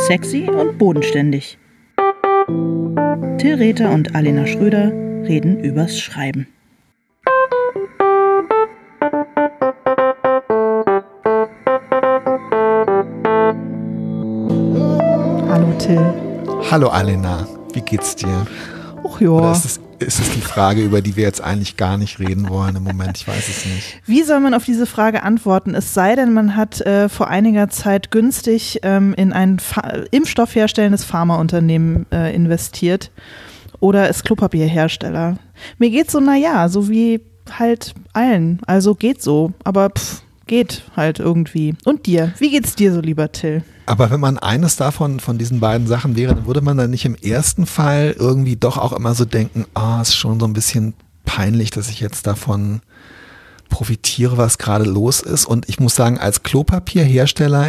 Sexy und bodenständig. Till Rether und Alena Schröder reden übers Schreiben. Hallo Till. Hallo Alena, wie geht's dir? Och ja. Oder ist es die Frage, über die wir jetzt eigentlich gar nicht reden wollen im Moment? Ich weiß es nicht. Wie soll man auf diese Frage antworten? Es sei denn, man hat vor einiger Zeit günstig in ein Impfstoff herstellendes Pharmaunternehmen investiert oder ist Klopapierhersteller. Mir geht's so, naja, so wie halt allen. Also geht so, aber geht halt irgendwie. Und dir? Wie geht's dir so, lieber Till? Aber wenn man eines davon, von diesen beiden Sachen wäre, dann würde man dann nicht im ersten Fall irgendwie doch auch immer so denken, ist schon so ein bisschen peinlich, dass ich jetzt davon profitiere, was gerade los ist. Und ich muss sagen, als Klopapierhersteller,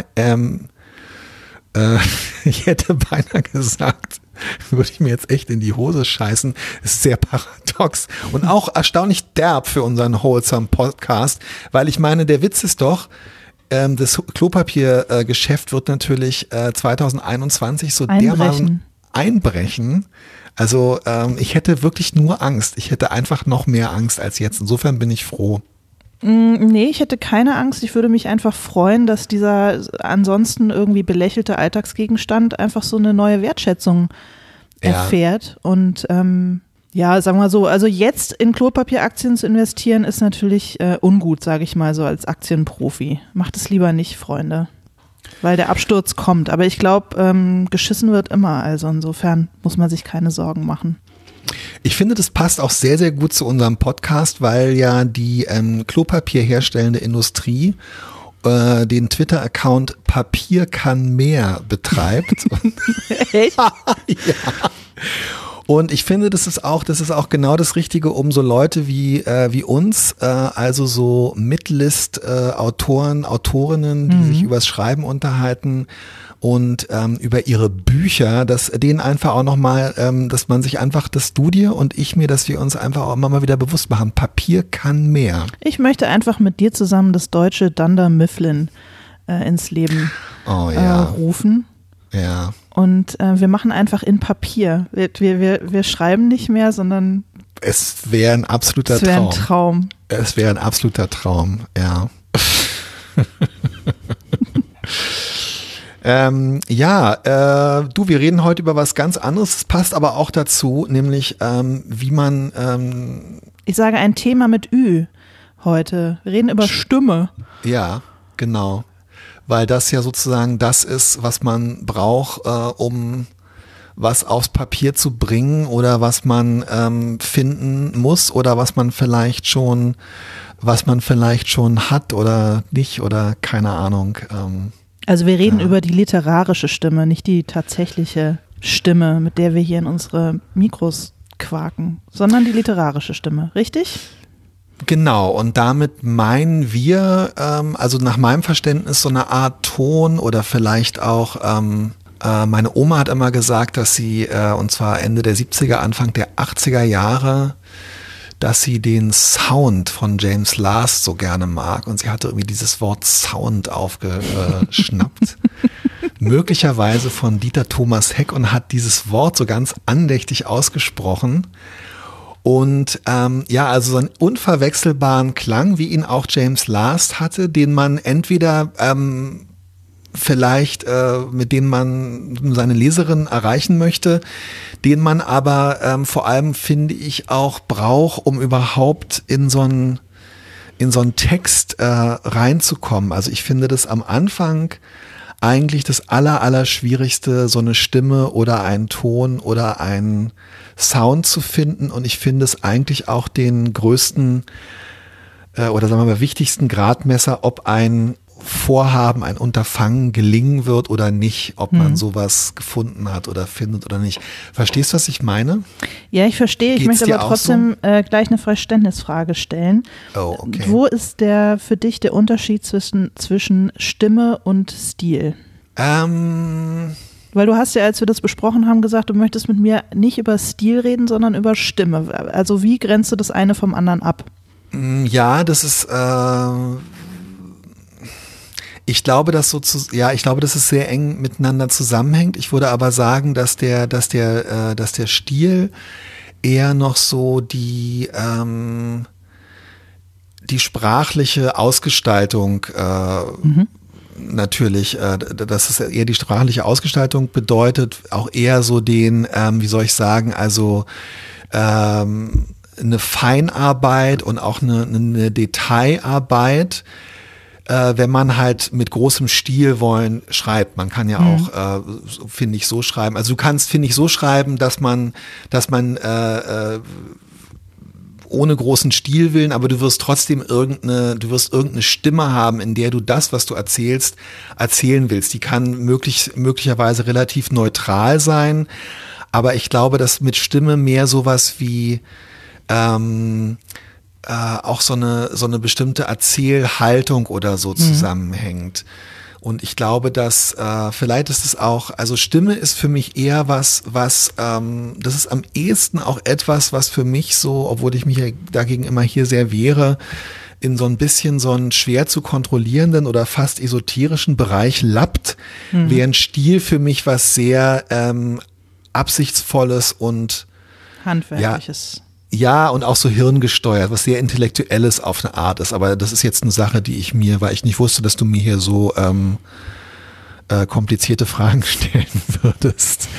ich hätte beinahe gesagt, würde ich mir jetzt echt in die Hose scheißen. Das ist sehr paradox und auch erstaunlich derb für unseren Wholesome Podcast, weil ich meine, der Witz ist doch, das Klopapiergeschäft wird natürlich 2021 so dermaßen einbrechen. Also ich hätte wirklich nur Angst. Ich hätte einfach noch mehr Angst als jetzt. Insofern bin ich froh. Nee, ich hätte keine Angst. Ich würde mich einfach freuen, dass dieser ansonsten irgendwie belächelte Alltagsgegenstand einfach so eine neue Wertschätzung erfährt. Und ja, sagen wir so, also jetzt in Klopapieраktien zu investieren ist natürlich ungut, sage ich mal so als Aktienprofi. Macht es lieber nicht, Freunde, weil der Absturz kommt. Aber ich glaube, geschissen wird immer, also insofern muss man sich keine Sorgen machen. Ich finde, das passt auch sehr, sehr gut zu unserem Podcast, weil ja die Klopapier herstellende Industrie den Twitter-Account Papier kann mehr betreibt. Echt? Ja. Und ich finde, das ist auch genau das Richtige, um so Leute wie uns, also so Mitlist-Autoren, Autorinnen, die sich übers Schreiben unterhalten und über ihre Bücher, dass denen einfach auch nochmal, dass man sich einfach, dass du dir und ich mir, dass wir uns einfach auch immer mal wieder bewusst machen, Papier kann mehr. Ich möchte einfach mit dir zusammen das deutsche Dunder Mifflin ins Leben rufen. Ja. Und wir machen einfach in Papier. Wir schreiben nicht mehr, sondern es wäre ein absoluter Traum. Es wäre ein absoluter Traum, ja. Wir reden heute über was ganz anderes. Es passt aber auch dazu, nämlich wie man ich sage ein Thema mit Ü heute. Wir reden über Stimme. Ja, genau. Weil das ja sozusagen das ist, was man braucht, um was aufs Papier zu bringen oder was man finden muss oder was man vielleicht schon hat oder nicht oder keine Ahnung. Also wir reden über die literarische Stimme, nicht die tatsächliche Stimme, mit der wir hier in unsere Mikros quaken, sondern die literarische Stimme, richtig? Genau, und damit meinen wir, also nach meinem Verständnis so eine Art Ton oder vielleicht auch, meine Oma hat immer gesagt, dass sie, und zwar Ende der 70er, Anfang der 80er Jahre, dass sie den Sound von James Last so gerne mag und sie hatte irgendwie dieses Wort Sound aufgeschnappt, möglicherweise von Dieter Thomas Heck und hat dieses Wort so ganz andächtig ausgesprochen. Und also so einen unverwechselbaren Klang, wie ihn auch James Last hatte, den man entweder vielleicht, mit dem man seine Leserin erreichen möchte, den man aber vor allem, finde ich, auch braucht, um überhaupt in so einen Text reinzukommen. Also ich finde das am Anfang eigentlich das Allerschwierigste, so eine Stimme oder einen Ton oder einen Sound zu finden, und ich finde es eigentlich auch den größten oder sagen wir mal wichtigsten Gradmesser, ob ein Vorhaben, ein Unterfangen gelingen wird oder nicht, ob man sowas gefunden hat oder findet oder nicht. Verstehst du, was ich meine? Ja, ich verstehe. Ich möchte aber trotzdem gleich eine Verständnisfrage stellen. Oh, okay. Wo ist für dich der Unterschied zwischen Stimme und Stil? Weil du hast ja, als wir das besprochen haben, gesagt, du möchtest mit mir nicht über Stil reden, sondern über Stimme. Also wie grenzt du das eine vom anderen ab? Ja, das ist Ich glaube, dass es sehr eng miteinander zusammenhängt. Ich würde aber sagen, dass der Stil eher noch so die sprachliche Ausgestaltung natürlich, dass es eher die sprachliche Ausgestaltung bedeutet, auch eher so den, wie soll ich sagen, also eine Feinarbeit und auch eine Detailarbeit, wenn man halt mit großem Stilwollen schreibt. Man kann ja auch, finde ich, so schreiben. Also du kannst, finde ich, so schreiben, dass man ohne großen Stilwillen, aber du wirst trotzdem irgendeine Stimme haben, in der du das, was du erzählst, erzählen willst. Die kann möglicherweise relativ neutral sein, aber ich glaube, dass mit Stimme mehr sowas wie auch so eine bestimmte Erzählhaltung oder so zusammenhängt. Und ich glaube, dass vielleicht ist es auch, also Stimme ist für mich eher das ist am ehesten auch etwas, was für mich so, obwohl ich mich ja dagegen immer hier sehr wehre, in so ein bisschen so einen schwer zu kontrollierenden oder fast esoterischen Bereich lappt, während Stil für mich was sehr Absichtsvolles und Handwerkliches. Ja, und auch so hirngesteuert, was sehr Intellektuelles auf eine Art ist. Aber das ist jetzt eine Sache, die weil ich nicht wusste, dass du mir hier so komplizierte Fragen stellen würdest.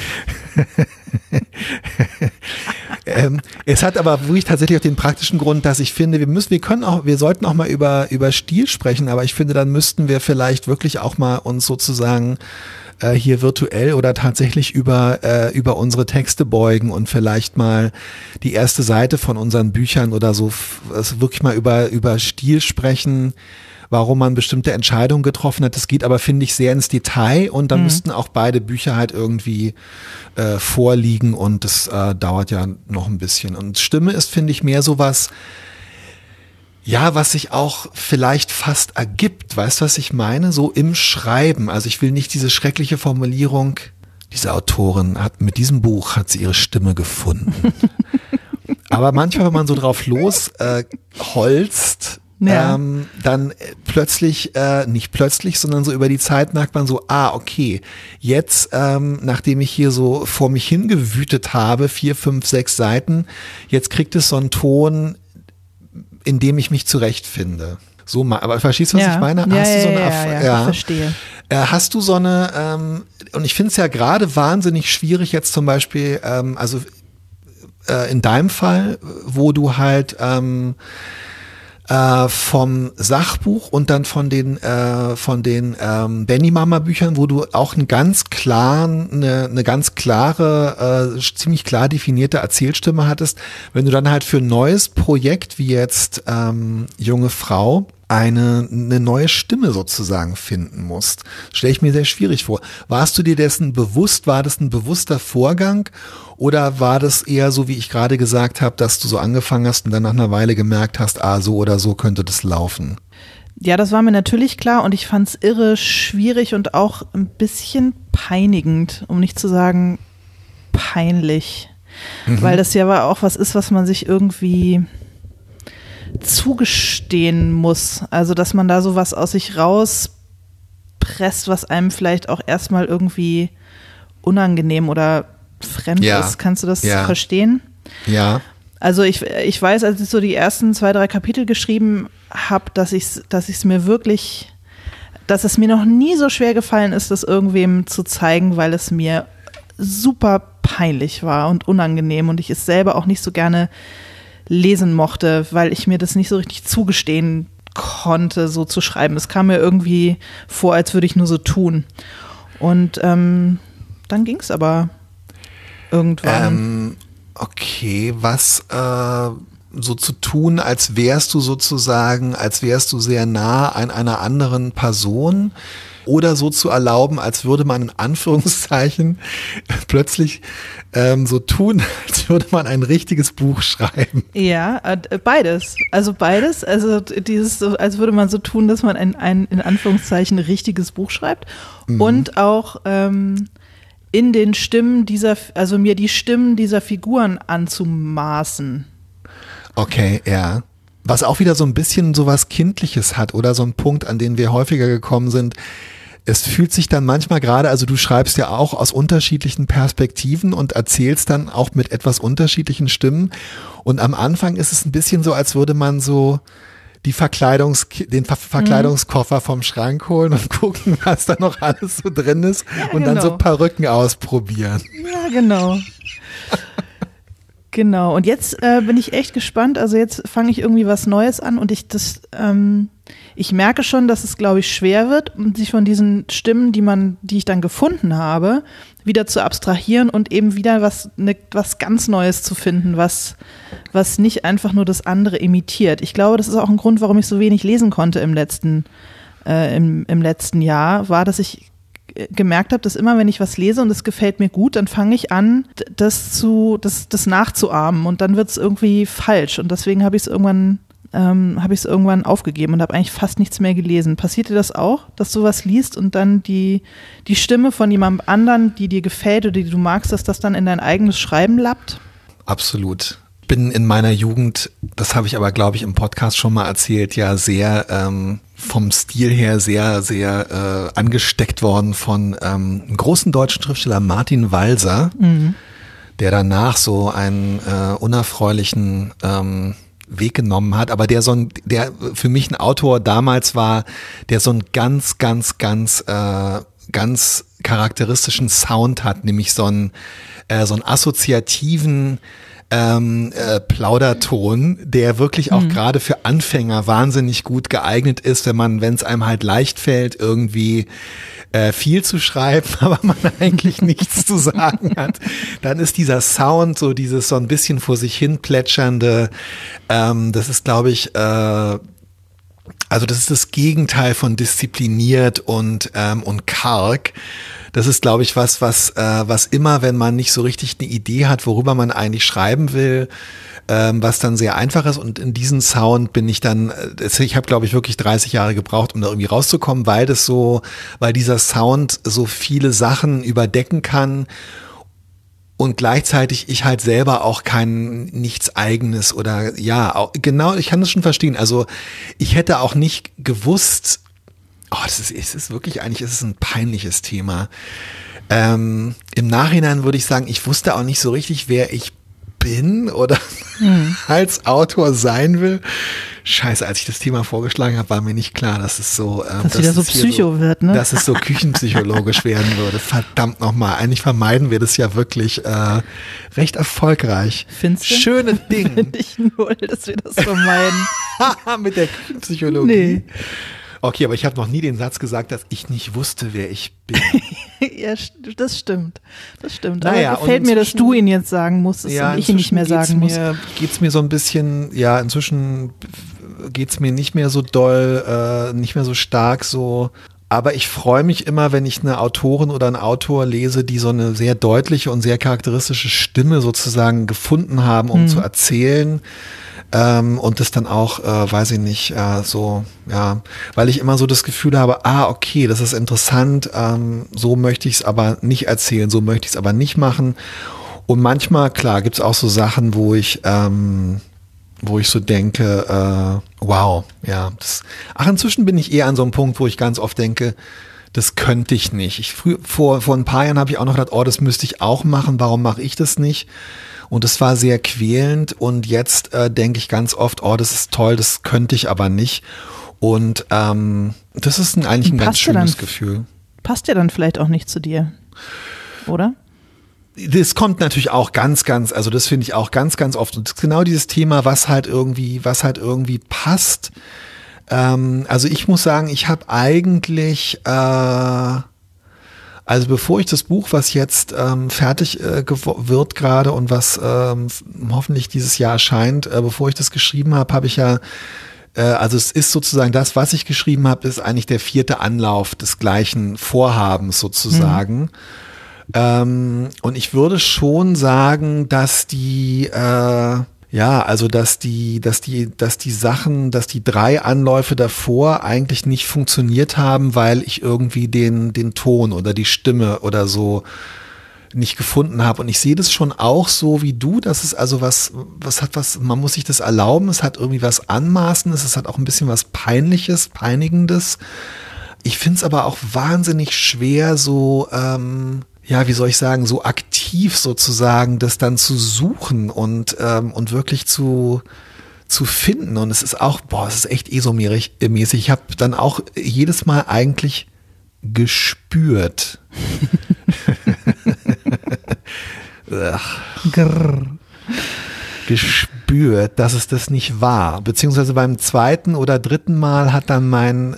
Es hat aber wirklich tatsächlich auch den praktischen Grund, dass ich finde, wir sollten auch mal über Stil sprechen, aber ich finde, dann müssten wir vielleicht wirklich auch mal uns sozusagen hier virtuell oder tatsächlich über unsere Texte beugen und vielleicht mal die erste Seite von unseren Büchern oder so, also wirklich mal über Stil sprechen, warum man bestimmte Entscheidungen getroffen hat. Das geht aber, finde ich, sehr ins Detail und dann müssten auch beide Bücher halt irgendwie vorliegen und das dauert ja noch ein bisschen. Und Stimme ist, finde ich, mehr sowas, ja, was sich auch vielleicht fast ergibt. Weißt du, was ich meine? So im Schreiben. Also ich will nicht diese schreckliche Formulierung, diese Autorin mit diesem Buch hat sie ihre Stimme gefunden. Aber manchmal, wenn man so drauf los holzt, dann plötzlich, nicht plötzlich, sondern so über die Zeit merkt man so, okay, jetzt, nachdem ich hier so vor mich hingewütet habe, 4, 5, 6 Seiten, jetzt kriegt es so einen Ton, in dem ich mich zurechtfinde. So, aber verstehst du, was ich meine? Hast du so eine ich verstehe. Hast du so eine, und ich finde es ja gerade wahnsinnig schwierig jetzt zum Beispiel, in deinem Fall, wo du halt vom Sachbuch und dann von den Benny Mama Büchern, wo du auch eine ganz klare, ziemlich klar definierte Erzählstimme hattest, wenn du dann halt für ein neues Projekt wie jetzt Junge Frau eine neue Stimme sozusagen finden musst, stelle ich mir sehr schwierig vor. Warst du dir dessen bewusst? War das ein bewusster Vorgang? Oder war das eher so, wie ich gerade gesagt habe, dass du so angefangen hast und dann nach einer Weile gemerkt hast, so oder so könnte das laufen? Ja, das war mir natürlich klar und ich fand es irre schwierig und auch ein bisschen peinigend, um nicht zu sagen peinlich. Weil das ja aber auch was ist, was man sich irgendwie zugestehen muss. Also, dass man da sowas aus sich rauspresst, was einem vielleicht auch erstmal irgendwie unangenehm oder fremd ist. Kannst du das verstehen? Ja. Also ich weiß, als ich so die ersten 2, 3 Kapitel geschrieben habe, dass es mir noch nie so schwer gefallen ist, das irgendwem zu zeigen, weil es mir super peinlich war und unangenehm und ich es selber auch nicht so gerne lesen mochte, weil ich mir das nicht so richtig zugestehen konnte, so zu schreiben. Es kam mir irgendwie vor, als würde ich nur so tun. Und dann ging es aber irgendwann. Okay, was so zu tun, als wärst du sehr nah an einer anderen Person oder so zu erlauben, als würde man in Anführungszeichen plötzlich so tun, als würde man ein richtiges Buch schreiben. Ja, beides. Also beides. Also dieses, als würde man so tun, dass man ein in Anführungszeichen richtiges Buch schreibt und auch in den Stimmen mir die Stimmen dieser Figuren anzumaßen. Okay, ja. Was auch wieder so ein bisschen so was Kindliches hat oder so ein Punkt, an den wir häufiger gekommen sind. Es fühlt sich dann manchmal gerade, also du schreibst ja auch aus unterschiedlichen Perspektiven und erzählst dann auch mit etwas unterschiedlichen Stimmen. Und am Anfang ist es ein bisschen so, als würde man so den Verkleidungskoffer vom Schrank holen und gucken, was da noch alles so drin ist und dann so Perücken ausprobieren. Ja, genau. Genau. Und jetzt bin ich echt gespannt. Also jetzt fange ich irgendwie was Neues an und ich merke schon, dass es, glaube ich, schwer wird, sich von diesen Stimmen, die ich dann gefunden habe, wieder zu abstrahieren und eben wieder was ganz Neues zu finden, was nicht einfach nur das andere imitiert. Ich glaube, das ist auch ein Grund, warum ich so wenig lesen konnte im letzten Jahr, war, dass ich gemerkt habe, dass immer, wenn ich was lese und es gefällt mir gut, dann fange ich an, das nachzuahmen und dann wird es irgendwie falsch und deswegen habe ich es irgendwann aufgegeben und habe eigentlich fast nichts mehr gelesen. Passiert dir das auch, dass du was liest und dann die Stimme von jemandem anderen, die dir gefällt oder die du magst, dass das dann in dein eigenes Schreiben lappt? Absolut. Ich bin in meiner Jugend, das habe ich aber, glaube ich, im Podcast schon mal erzählt, ja sehr vom Stil her sehr, sehr angesteckt worden von einem großen deutschen Schriftsteller Martin Walser, der danach so einen unerfreulichen Weg genommen hat, aber der für mich ein Autor damals war, der so einen ganz charakteristischen Sound hat, nämlich so einen assoziativen Plauderton, der wirklich auch gerade für Anfänger wahnsinnig gut geeignet ist, wenn es einem halt leicht fällt, irgendwie viel zu schreiben, aber man eigentlich nichts zu sagen hat, dann ist dieser Sound, so dieses so ein bisschen vor sich hin plätschernde, das ist, glaube ich, also das ist das Gegenteil von diszipliniert und karg. Das ist, glaube ich, was immer, wenn man nicht so richtig eine Idee hat, worüber man eigentlich schreiben will, was dann sehr einfach ist. Und in diesen Sound bin ich dann, ich habe, glaube ich, wirklich 30 Jahre gebraucht, um da irgendwie rauszukommen, weil dieser Sound so viele Sachen überdecken kann und gleichzeitig ich halt selber auch nichts Eigenes oder genau, ich kann das schon verstehen. Also ich hätte auch nicht gewusst, es ist wirklich, eigentlich ist es ein peinliches Thema. Im Nachhinein würde ich sagen, ich wusste auch nicht so richtig, wer ich bin oder als Autor sein will. Scheiße, als ich das Thema vorgeschlagen habe, war mir nicht klar, dass es so, dass wieder so Psycho wird, ne? Dass es so küchenpsychologisch werden würde. Verdammt nochmal. Eigentlich vermeiden wir das ja wirklich recht erfolgreich. Findest du? Schöne Ding. Finde ich null, dass wir das vermeiden. Mit der Küchenpsychologie. Nee. Okay, aber ich habe noch nie den Satz gesagt, dass ich nicht wusste, wer ich bin. Ja, das stimmt. Das stimmt. Naja, aber gefällt mir, dass du ihn jetzt sagen musstest und ich ihn nicht mehr sagen muss. Geht's mir so ein bisschen, inzwischen geht's mir nicht mehr so doll, nicht mehr so stark so. Aber ich freue mich immer, wenn ich eine Autorin oder einen Autor lese, die so eine sehr deutliche und sehr charakteristische Stimme sozusagen gefunden haben, um zu erzählen. Und das dann auch, weiß ich nicht, weil ich immer so das Gefühl habe, okay, das ist interessant, so möchte ich es aber nicht erzählen, so möchte ich es aber nicht machen. Und manchmal, klar, gibt's auch so Sachen, wo ich so denke, wow, ja. Inzwischen bin ich eher an so einem Punkt, wo ich ganz oft denke, das könnte ich nicht. Vor ein paar Jahren habe ich auch noch gedacht, das müsste ich auch machen, warum mache ich das nicht? Und es war sehr quälend und jetzt denke ich ganz oft, das ist toll, das könnte ich aber nicht. Und das ist eigentlich ein ganz schönes Gefühl. Passt ja dann vielleicht auch nicht zu dir, oder? Das kommt natürlich auch ganz, also das finde ich auch ganz, ganz oft. Und das ist genau dieses Thema, was halt irgendwie passt. Also ich muss sagen, ich habe eigentlich also bevor ich das Buch, was jetzt fertig wird gerade und was hoffentlich dieses Jahr erscheint, bevor ich das geschrieben habe ich ja, also es ist sozusagen das, was ich geschrieben habe, ist eigentlich der 4. Anlauf des gleichen Vorhabens sozusagen. Und ich würde schon sagen, dass die dass die 3 Anläufe davor eigentlich nicht funktioniert haben, weil ich irgendwie den Ton oder die Stimme oder so nicht gefunden habe. Und ich sehe das schon auch so wie du, dass es also man muss sich das erlauben, es hat irgendwie was Anmaßendes, es hat auch ein bisschen was Peinliches, Peinigendes. Ich finde es aber auch wahnsinnig schwer, so, wie soll ich sagen, so aktiv sozusagen das dann zu suchen und wirklich zu finden. Und es ist auch, es ist echt esomäßig. Ich habe dann auch jedes Mal eigentlich gespürt. Gespürt, dass es das nicht war. Beziehungsweise beim zweiten oder dritten Mal hat dann mein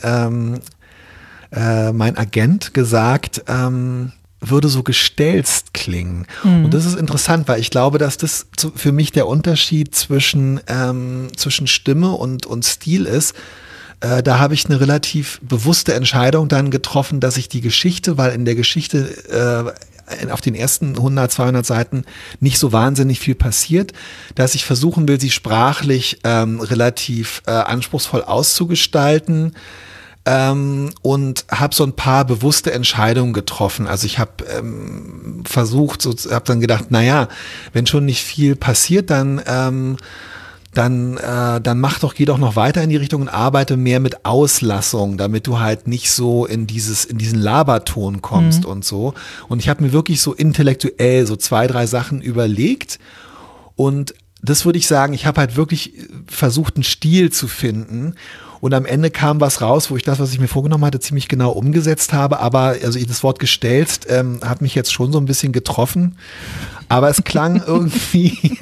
Agent gesagt, würde so gestelzt klingen. Und das ist interessant, weil ich glaube, dass das für mich der Unterschied zwischen Stimme und Stil ist. Da habe ich eine relativ bewusste Entscheidung dann getroffen, dass ich die Geschichte, weil in der Geschichte auf den ersten 100, 200 Seiten nicht so wahnsinnig viel passiert, dass ich versuchen will, sie sprachlich relativ anspruchsvoll auszugestalten. Und habe so ein paar bewusste Entscheidungen getroffen. Also ich habe habe dann gedacht, wenn schon nicht viel passiert, dann geh doch noch weiter in die Richtung und arbeite mehr mit Auslassung, damit du halt nicht so in diesen Laberton kommst und so. Und ich habe mir wirklich so intellektuell so 2, 3 Sachen überlegt und das würde ich sagen, ich habe halt wirklich versucht, einen Stil zu finden. Und am Ende kam was raus, wo ich das, was ich mir vorgenommen hatte, ziemlich genau umgesetzt habe. Aber das Wort gestelzt hat mich jetzt schon so ein bisschen getroffen. Aber es klang irgendwie,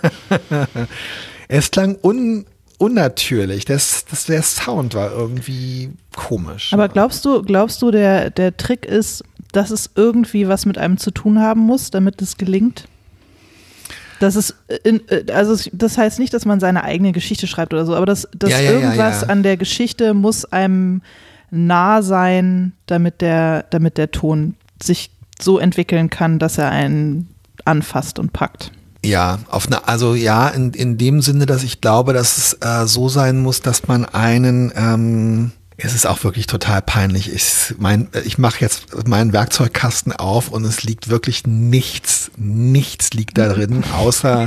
es klang unnatürlich. Der Sound war irgendwie komisch. Aber glaubst du, der Trick ist, dass es irgendwie was mit einem zu tun haben muss, damit es gelingt? Das heißt nicht, dass man seine eigene Geschichte schreibt oder so, aber dass irgendwas an der Geschichte muss einem nah sein, damit der Ton sich so entwickeln kann, dass er einen anfasst und packt. Ja, in dem Sinne, dass ich glaube, dass es so sein muss, dass man einen es ist auch wirklich total peinlich. Ich mache jetzt meinen Werkzeugkasten auf und es liegt wirklich nichts liegt da drin, außer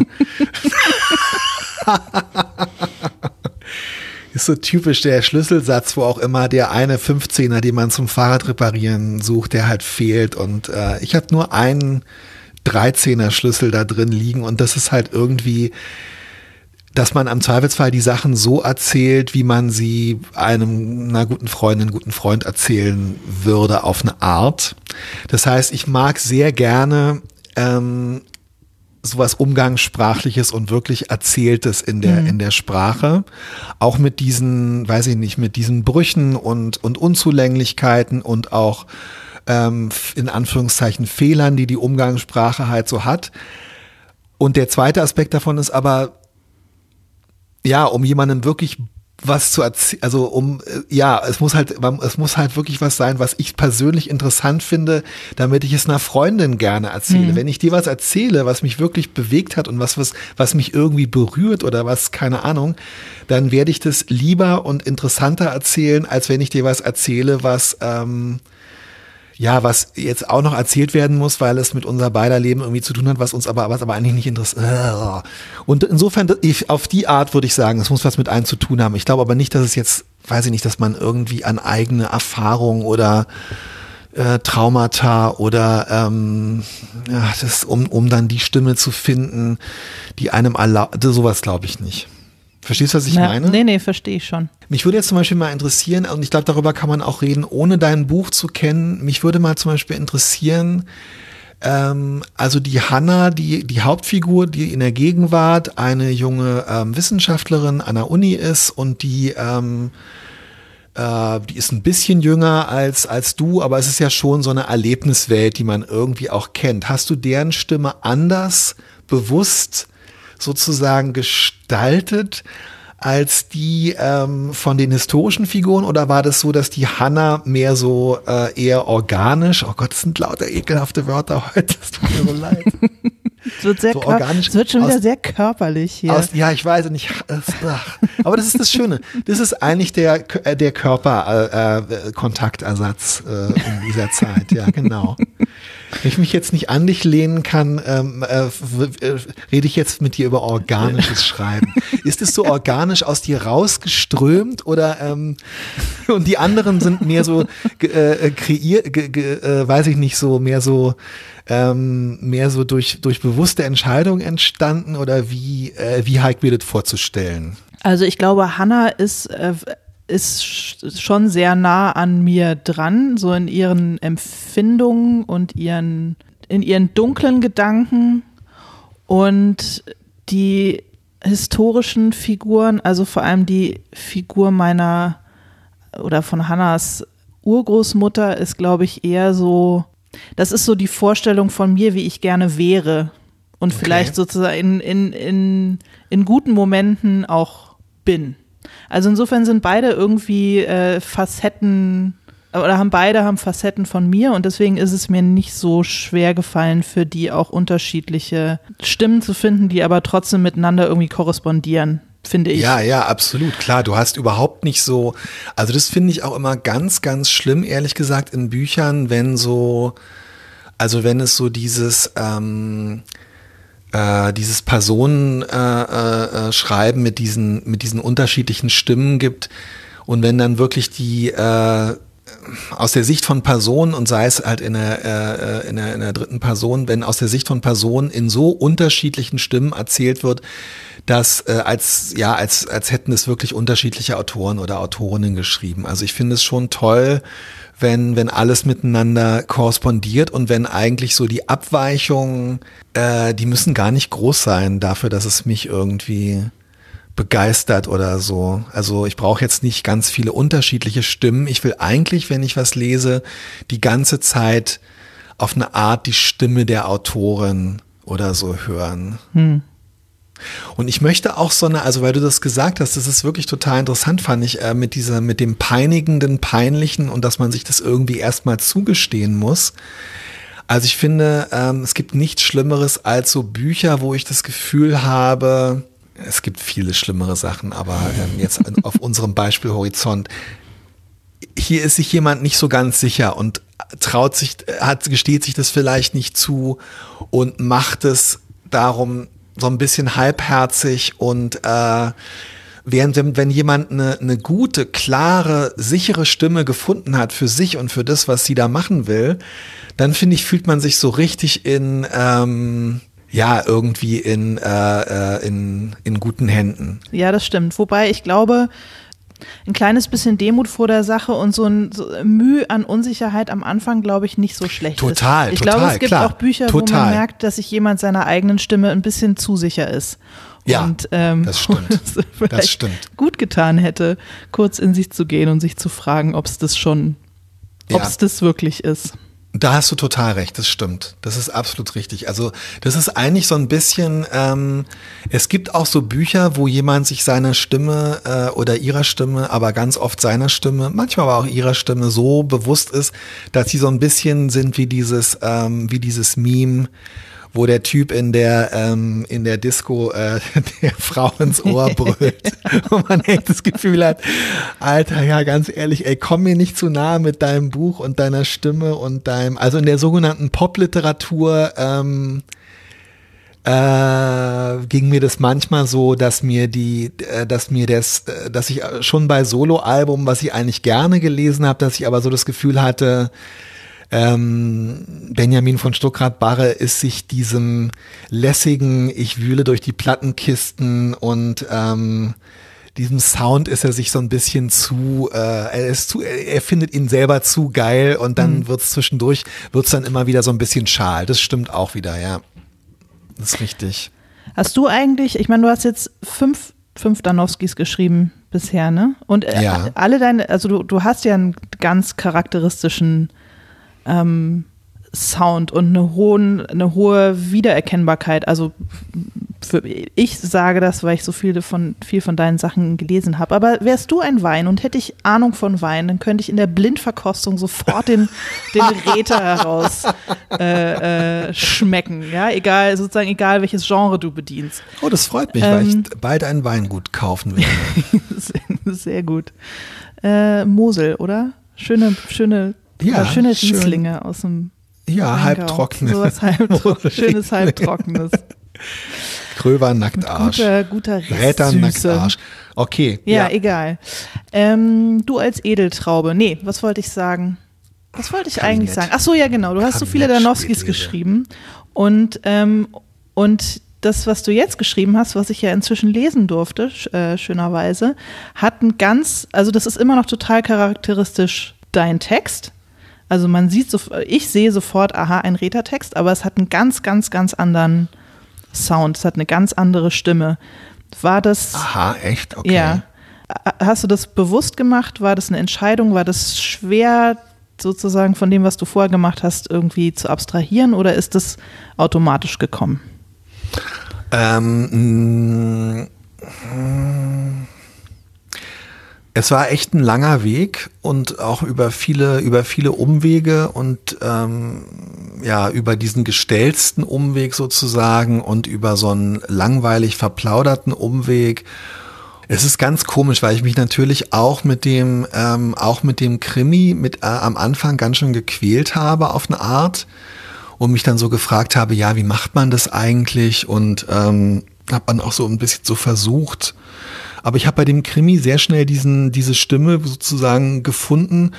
ist so typisch der Schlüsselsatz, wo auch immer der eine 15er, den man zum Fahrrad reparieren sucht, der halt fehlt und ich habe nur einen 13er Schlüssel da drin liegen und das ist halt irgendwie, dass man am Zweifelsfall die Sachen so erzählt, wie man sie einer guten Freundin, guten Freund erzählen würde auf eine Art. Das heißt, ich mag sehr gerne sowas Umgangssprachliches und wirklich Erzähltes in der Sprache. Auch mit diesen, mit diesen Brüchen und Unzulänglichkeiten und auch in Anführungszeichen Fehlern, die Umgangssprache halt so hat. Und der zweite Aspekt davon ist aber, um jemandem wirklich was zu erzählen, es muss halt wirklich was sein, was ich persönlich interessant finde, damit ich es einer Freundin gerne erzähle. Wenn ich dir was erzähle, was mich wirklich bewegt hat und was mich irgendwie berührt oder was, keine Ahnung, dann werde ich das lieber und interessanter erzählen, als wenn ich dir was erzähle, was jetzt auch noch erzählt werden muss, weil es mit unser beider Leben irgendwie zu tun hat, was aber eigentlich nicht interessiert. Und insofern, auf die Art würde ich sagen, es muss was mit einem zu tun haben. Ich glaube aber nicht, dass es jetzt, dass man irgendwie an eigene Erfahrung oder Traumata oder um dann die Stimme zu finden, die einem erlaubt, sowas glaube ich nicht. Verstehst du, was ich meine? Nee, verstehe ich schon. Mich würde jetzt zum Beispiel mal interessieren, und ich glaube, darüber kann man auch reden, ohne dein Buch zu kennen. Mich würde mal zum Beispiel interessieren, also die Hannah, die Hauptfigur, die in der Gegenwart eine junge Wissenschaftlerin an der Uni ist und die ist ein bisschen jünger als du, aber es ist ja schon so eine Erlebniswelt, die man irgendwie auch kennt. Hast du deren Stimme anders bewusst sozusagen gestaltet als die von den historischen Figuren, oder war das so, dass die Hannah mehr so eher organisch, oh Gott, das sind lauter ekelhafte Wörter heute, das tut mir so leid. Es wird schon wieder sehr körperlich hier. Ich weiß nicht, aber das ist das Schöne. Das ist eigentlich der Körperkontaktersatz in dieser Zeit, ja genau. Wenn ich mich jetzt nicht an dich lehnen kann, rede ich jetzt mit dir über organisches Schreiben. Ist es so organisch aus dir rausgeströmt oder und die anderen sind mehr so weiß ich nicht, so mehr so durch bewusste Entscheidungen entstanden oder wie Heike mir das vorzustellen? Also ich glaube, Hannah ist schon sehr nah an mir dran, so in ihren Empfindungen und in ihren dunklen Gedanken, und die historischen Figuren, also vor allem die Figur von Hannahs Urgroßmutter ist, glaube ich, eher so, das ist so die Vorstellung von mir, wie ich gerne wäre und vielleicht sozusagen in guten Momenten auch bin. Also insofern sind beide irgendwie Facetten haben Facetten von mir, und deswegen ist es mir nicht so schwer gefallen, für die auch unterschiedliche Stimmen zu finden, die aber trotzdem miteinander irgendwie korrespondieren, finde ich. Ja, absolut, klar. Du hast überhaupt nicht so, also das finde ich auch immer ganz, ganz schlimm, ehrlich gesagt, in Büchern, wenn es so dieses Personenschreiben mit diesen unterschiedlichen Stimmen gibt, und wenn dann wirklich die aus der Sicht von Personen, und sei es halt in der dritten Person, wenn aus der Sicht von Personen in so unterschiedlichen Stimmen erzählt wird, dass als hätten es wirklich unterschiedliche Autoren oder Autorinnen geschrieben. Also ich finde es schon toll, wenn alles miteinander korrespondiert und wenn eigentlich so die Abweichungen, die müssen gar nicht groß sein dafür, dass es mich irgendwie begeistert oder so. Also ich brauche jetzt nicht ganz viele unterschiedliche Stimmen. Ich will eigentlich, wenn ich was lese, die ganze Zeit auf eine Art die Stimme der Autorin oder so hören. Und ich möchte auch also weil du das gesagt hast, das ist wirklich total interessant, fand ich, mit dem peinigenden, peinlichen und dass man sich das irgendwie erstmal zugestehen muss. Also ich finde, es gibt nichts Schlimmeres als so Bücher, wo ich das Gefühl habe, es gibt viele schlimmere Sachen, aber jetzt auf unserem Beispielhorizont, hier ist sich jemand nicht so ganz sicher und gesteht sich das vielleicht nicht zu und macht es darum so ein bisschen halbherzig, und wenn jemand eine gute, klare, sichere Stimme gefunden hat für sich und für das, was sie da machen will, dann finde ich, fühlt man sich so richtig irgendwie in guten Händen. Ja, das stimmt. Wobei ich glaube, ein kleines bisschen Demut vor der Sache und so Mühe an Unsicherheit am Anfang, glaube ich, nicht so schlecht ist. Ich glaube, es gibt auch Bücher, wo man merkt, dass sich jemand seiner eigenen Stimme ein bisschen zu sicher ist. Ja, und, das stimmt. Und es vielleicht gut getan hätte, kurz in sich zu gehen und sich zu fragen, ob es das wirklich ist. Da hast du total recht, das stimmt. Das ist absolut richtig. Also das ist eigentlich so ein bisschen, es gibt auch so Bücher, wo jemand sich seiner Stimme oder ihrer Stimme, aber ganz oft seiner Stimme, manchmal aber auch ihrer Stimme so bewusst ist, dass sie so ein bisschen sind wie dieses Meme, wo der Typ in der Disco der Frau ins Ohr brüllt und man echt das Gefühl hat, Alter, ja, ganz ehrlich, ey, komm mir nicht zu nahe mit deinem Buch und deiner Stimme und also in der sogenannten Popliteratur ging mir das manchmal so, dass ich schon bei Soloalbum, was ich eigentlich gerne gelesen habe, dass ich aber so das Gefühl hatte, Benjamin von Stuckrad-Barre ist sich diesem lässigen, ich wühle durch die Plattenkisten und diesem Sound ist er sich so ein bisschen er findet ihn selber zu geil, und dann wird's dann immer wieder so ein bisschen schal. Das stimmt auch wieder, ja. Das ist richtig. Hast du eigentlich, ich meine, du hast jetzt fünf Danowskis geschrieben bisher, ne? Und ja. Alle also du hast ja einen ganz charakteristischen Sound und eine hohe Wiedererkennbarkeit. Also ich sage das, weil ich so viel von deinen Sachen gelesen habe. Aber wärst du ein Wein und hätte ich Ahnung von Wein, dann könnte ich in der Blindverkostung sofort den Räter heraus schmecken. Ja, egal welches Genre du bedienst. Oh, das freut mich, weil ich bald ein Weingut kaufen werde. Sehr gut. Mosel, oder? Schöne Rieslinge aus dem Ja, halbtrockenes. Sowas schönes halbtrockenes. Gröber Nacktarsch. Guter Räter Nacktarsch. Okay. Ja, egal. Du als Edeltraube. Nee, was wollte ich sagen? Was wollte ich eigentlich sagen? Ach so, ja genau. Du hast so viele Danowskis geschrieben. Und das, was du jetzt geschrieben hast, was ich ja inzwischen lesen durfte, schönerweise, hat also das ist immer noch total charakteristisch dein Text. Also man sieht, ich sehe sofort, aha, ein Rätertext, aber es hat einen ganz, ganz, ganz anderen Sound. Es hat eine ganz andere Stimme. War das... Aha, echt? Okay. Ja. Hast du das bewusst gemacht? War das eine Entscheidung? War das schwer, sozusagen von dem, was du vorher gemacht hast, irgendwie zu abstrahieren, oder ist das automatisch gekommen? Es war echt ein langer Weg und auch über viele Umwege und über diesen gestellten Umweg sozusagen und über so einen langweilig verplauderten Umweg. Es ist ganz komisch, weil ich mich natürlich auch mit dem Krimi am Anfang ganz schön gequält habe auf eine Art und mich dann so gefragt habe, ja, wie macht man das eigentlich? Und habe dann auch so ein bisschen so versucht. Aber ich habe bei dem Krimi sehr schnell diese Stimme sozusagen gefunden.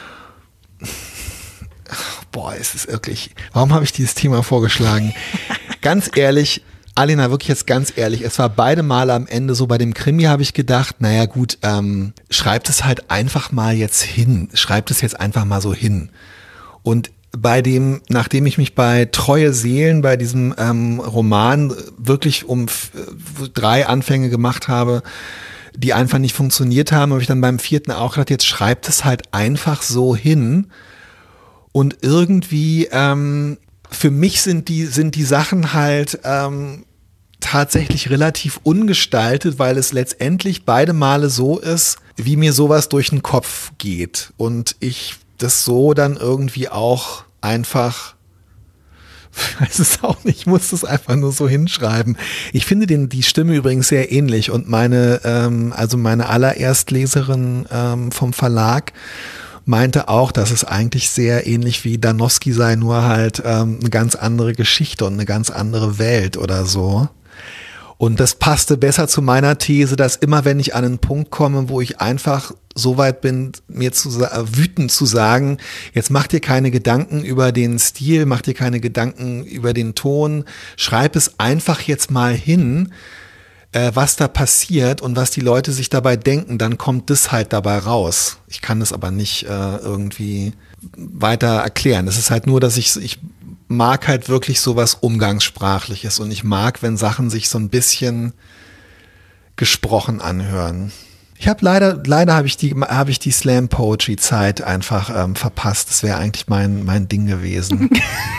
Boah, es ist wirklich, warum habe ich dieses Thema vorgeschlagen? Ganz ehrlich, Alena, wirklich jetzt ganz ehrlich, es war beide Male am Ende so, bei dem Krimi habe ich gedacht, naja gut, schreibt es halt einfach mal jetzt hin, schreibt es jetzt einfach mal so hin. Und nachdem ich mich bei Treue Seelen, bei diesem Roman wirklich um 3 Anfänge gemacht habe, die einfach nicht funktioniert haben, habe ich dann beim 4. auch gedacht, jetzt schreibt es halt einfach so hin. Und irgendwie, für mich sind die Sachen halt tatsächlich relativ ungestaltet, weil es letztendlich beide Male so ist, wie mir sowas durch den Kopf geht. Und ich das so dann irgendwie auch einfach, ich weiß es auch nicht, ich muss das einfach nur so hinschreiben. Ich finde die Stimme übrigens sehr ähnlich und meine Allererstleserin vom Verlag meinte auch, dass es eigentlich sehr ähnlich wie Danowski sei, nur halt eine ganz andere Geschichte und eine ganz andere Welt oder so. Und das passte besser zu meiner These, dass immer, wenn ich an einen Punkt komme, wo ich einfach so weit bin, mir wütend zu sagen, jetzt mach dir keine Gedanken über den Stil, mach dir keine Gedanken über den Ton, schreib es einfach jetzt mal hin, was da passiert und was die Leute sich dabei denken, dann kommt das halt dabei raus. Ich kann das aber nicht irgendwie weiter erklären. Das ist halt nur, dass ich mag halt wirklich sowas Umgangssprachliches und ich mag, wenn Sachen sich so ein bisschen gesprochen anhören. Ich habe leider habe ich die Slam Poetry Zeit einfach verpasst. Das wäre eigentlich mein Ding gewesen.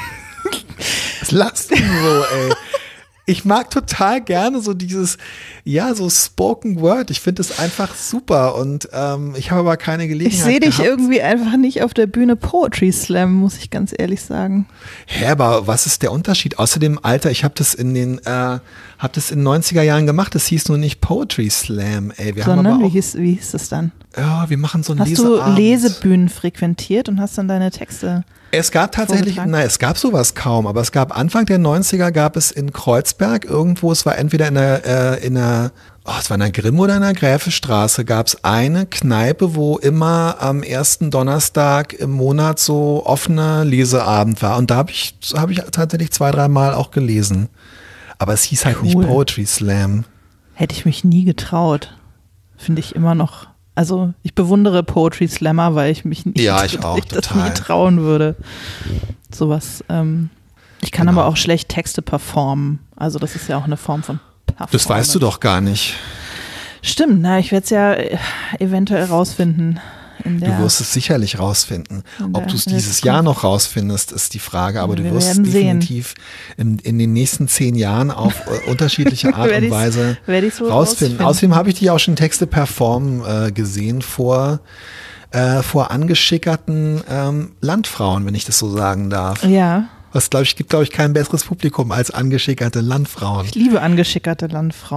Was lachst du so, ey? Ich mag total gerne so dieses, so Spoken Word. Ich finde es einfach super und ich habe aber keine Gelegenheit Ich sehe dich irgendwie einfach nicht auf der Bühne Poetry Slam, muss ich ganz ehrlich sagen. Hä, aber was ist der Unterschied? Außerdem, Alter, ich habe das in den 90er Jahren gemacht. Das hieß nur nicht Poetry Slam, ey. Sondern wie hieß das dann? Ja, wir machen so ein Leseabend. Hast du Lesebühnen frequentiert und hast dann deine Texte Es gab tatsächlich, es gab sowas kaum, aber es gab Anfang der 90er gab es in Kreuzberg irgendwo, es war entweder es war in der Grimm oder in der Gräfestraße, gab es eine Kneipe, wo immer am ersten Donnerstag im Monat so offener Leseabend war und da habe ich tatsächlich 2-3 Mal auch gelesen. Aber es hieß halt nicht Poetry Slam. Hätte ich mich nie getraut. Finde ich immer noch. Also ich bewundere Poetry Slammer, weil ich mich nicht das nie trauen würde. Sowas. Ich kann aber auch schlecht Texte performen. Also das ist ja auch eine Form von Performance. Das weißt du doch gar nicht. Stimmt, ich werde es ja eventuell rausfinden. Du wirst es sicherlich rausfinden. Ob du es dieses Jahr noch rausfindest, ist die Frage. Aber du wirst es definitiv in den nächsten 10 Jahren auf unterschiedliche Art und Weise rausfinden. Außerdem habe ich dich auch schon Texte performen gesehen vor angeschickerten Landfrauen, wenn ich das so sagen darf. Ja. Gibt, glaube ich, kein besseres Publikum als angeschickerte Landfrauen. Ich liebe angeschickerte Landfrauen.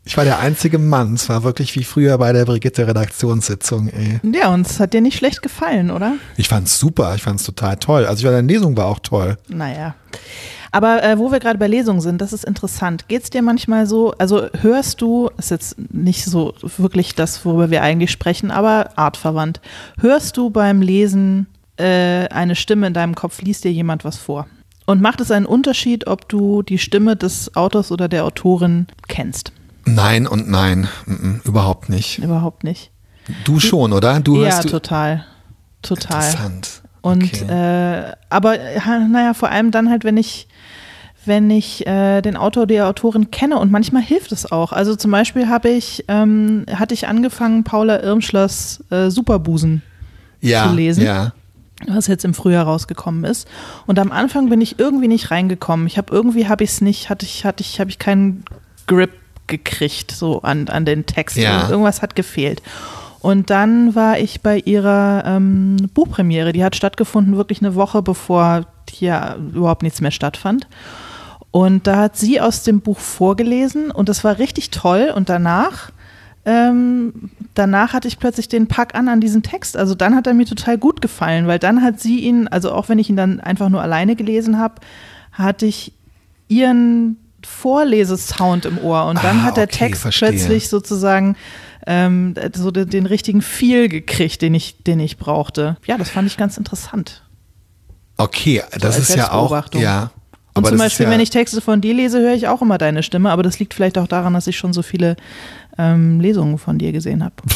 Ich war der einzige Mann. Es war wirklich wie früher bei der Brigitte-Redaktionssitzung. Ey. Ja, und es hat dir nicht schlecht gefallen, oder? Ich fand's super. Ich fand's total toll. Also deine Lesung war auch toll. Naja. Aber wo wir gerade bei Lesungen sind, das ist interessant. Geht's dir manchmal so, also hörst du, ist jetzt nicht so wirklich das, worüber wir eigentlich sprechen, aber artverwandt. Hörst du beim Lesen eine Stimme in deinem Kopf, liest dir jemand was vor? Und macht es einen Unterschied, ob du die Stimme des Autors oder der Autorin kennst? Nein und nein. Überhaupt nicht. Überhaupt nicht. Du schon, oder? Ja, total. Total. Interessant. Und Okay. aber naja, vor allem dann halt, wenn ich den Autor oder die Autorin kenne, und manchmal hilft es auch. Also zum Beispiel hatte ich angefangen, Paula Irmschlers Superbusen zu lesen. Ja. Was jetzt im Frühjahr rausgekommen ist. Und am Anfang bin ich irgendwie nicht reingekommen. Habe ich keinen Grip gekriegt, so an den Text. Ja. Irgendwas hat gefehlt. Und dann war ich bei ihrer Buchpremiere. Die hat stattgefunden wirklich eine Woche, bevor hier überhaupt nichts mehr stattfand. Und da hat sie aus dem Buch vorgelesen und das war richtig toll. Und danach hatte ich plötzlich den Pack an diesen Text. Also dann hat er mir total gut gefallen, weil dann hat sie ihn, also auch wenn ich ihn dann einfach nur alleine gelesen habe, hatte ich ihren Vorlesesound im Ohr. Und dann hat der Text plötzlich sozusagen so den richtigen Feel gekriegt, den ich brauchte. Ja, das fand ich ganz interessant. Okay, das ist ja auch, ja. Und zum Beispiel, wenn ich Texte von dir lese, höre ich auch immer deine Stimme, aber das liegt vielleicht auch daran, dass ich schon so viele Lesungen von dir gesehen habe.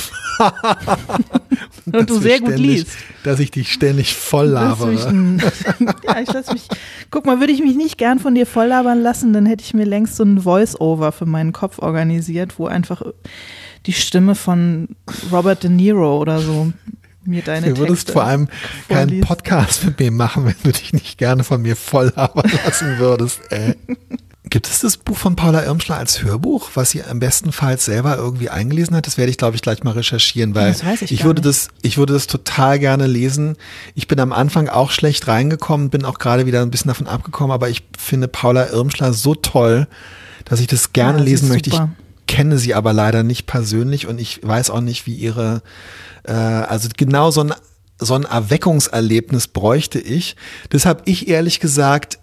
Und du sehr gut liest. Dass ich dich ständig voll labere. Ja, guck mal, würde ich mich nicht gern von dir voll labern lassen, dann hätte ich mir längst so ein Voice-Over für meinen Kopf organisiert, wo einfach die Stimme von Robert De Niro oder so mir deine Texte. Du würdest vor allem keinen Podcast mit mir machen, wenn du dich nicht gerne von mir voll labern lassen würdest. Gibt es das Buch von Paula Irmschler als Hörbuch, was sie am bestenfalls selber irgendwie eingelesen hat? Das werde ich, glaube ich, gleich mal recherchieren, weil ich würde das total gerne lesen. Ich bin am Anfang auch schlecht reingekommen, bin auch gerade wieder ein bisschen davon abgekommen, aber ich finde Paula Irmschler so toll, dass ich das gerne lesen möchte. Ich kenne sie aber leider nicht persönlich und ich weiß auch nicht, wie ihre, also genau so ein Erweckungserlebnis bräuchte ich. Das habe ich ehrlich gesagt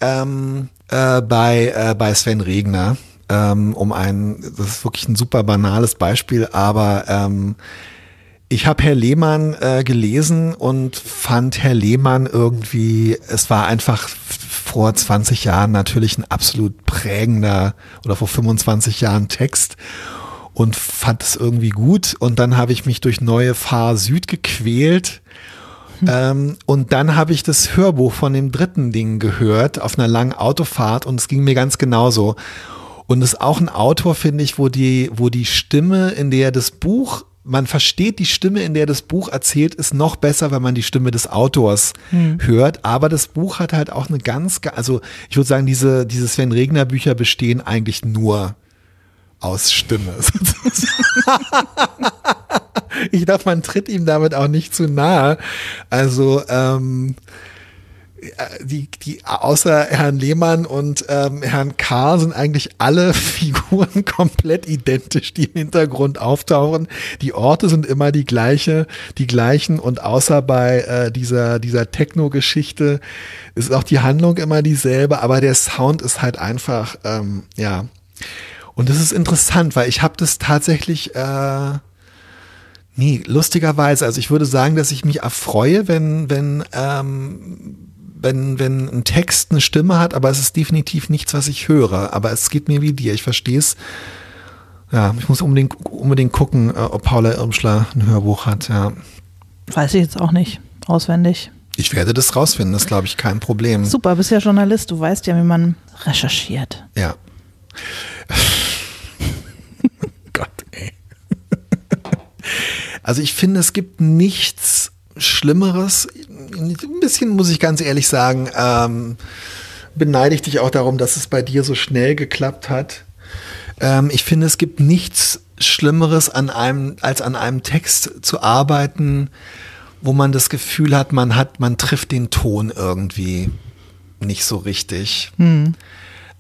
bei Sven Regner, das ist wirklich ein super banales Beispiel, aber ich habe Herr Lehmann gelesen und fand Herr Lehmann irgendwie, es war einfach vor 20 Jahren natürlich ein absolut prägender oder vor 25 Jahren Text und fand es irgendwie gut und dann habe ich mich durch Neue Fahr Süd gequält. Und dann habe ich das Hörbuch von dem dritten Ding gehört auf einer langen Autofahrt und es ging mir ganz genauso. Und es ist auch ein Autor, finde ich, wo die Stimme, in der das Buch, man versteht die Stimme, in der das Buch erzählt, ist noch besser, wenn man die Stimme des Autors hört. Aber das Buch hat halt auch eine also ich würde sagen, diese Sven Regner Bücher bestehen eigentlich nur aus Stimme. Ich glaube, man tritt ihm damit auch nicht zu nahe. Also die außer Herrn Lehmann und Herrn K. sind eigentlich alle Figuren komplett identisch, die im Hintergrund auftauchen. Die Orte sind immer die gleichen und außer bei dieser Techno-Geschichte ist auch die Handlung immer dieselbe, aber der Sound ist halt einfach, ja. Und das ist interessant, weil ich habe das tatsächlich lustigerweise, also ich würde sagen, dass ich mich erfreue, wenn ein Text eine Stimme hat, aber es ist definitiv nichts, was ich höre. Aber es geht mir wie dir, ich verstehe es. Ja, ich muss unbedingt gucken, ob Paula Irmschler ein Hörbuch hat, ja. Weiß ich jetzt auch nicht, auswendig. Ich werde das rausfinden, das ist, glaube ich, kein Problem. Super, bist ja Journalist, du weißt ja, wie man recherchiert. Ja. Gott, ey. Also ich finde, es gibt nichts Schlimmeres. Ein bisschen, muss ich ganz ehrlich sagen, beneide ich dich auch darum, dass es bei dir so schnell geklappt hat. Ich finde, es gibt nichts Schlimmeres als an einem Text zu arbeiten, wo man das Gefühl hat, man trifft den Ton irgendwie nicht so richtig.